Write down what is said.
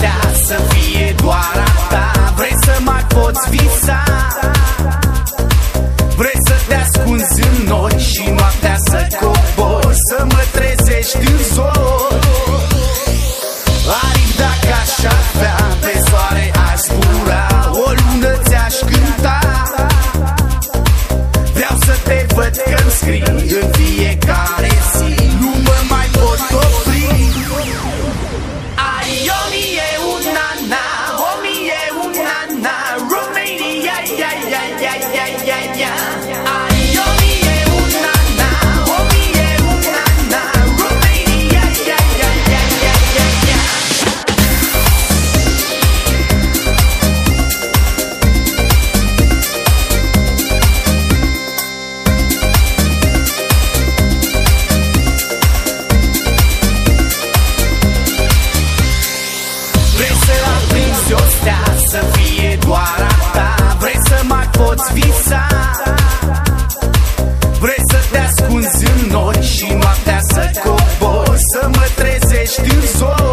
astea să fie doar a ta. Vrei să mai poți visa, vrei să te ascunzi în nori și noaptea să cobori, să mă trezești în zor. Aripi, dacă aș avea pe soare aș zbura, o lună ți-aș cânta. Vreau să te văd că-mi scrii în fiecare zi, nu mă mai pot opri. Ai o mie una na, o mie una na, Romania, ya, ya, ya, ya, ya, ya. Ai o mie una na, o mie una na, Romania, ya, ya, ya, ya, ya, ya. Vrei să aprinzi o stea să fie doar a ta, vrei să mai poți visa, vrei să te ascunzi în nori și noaptea să cobori, să mă trezești în zor.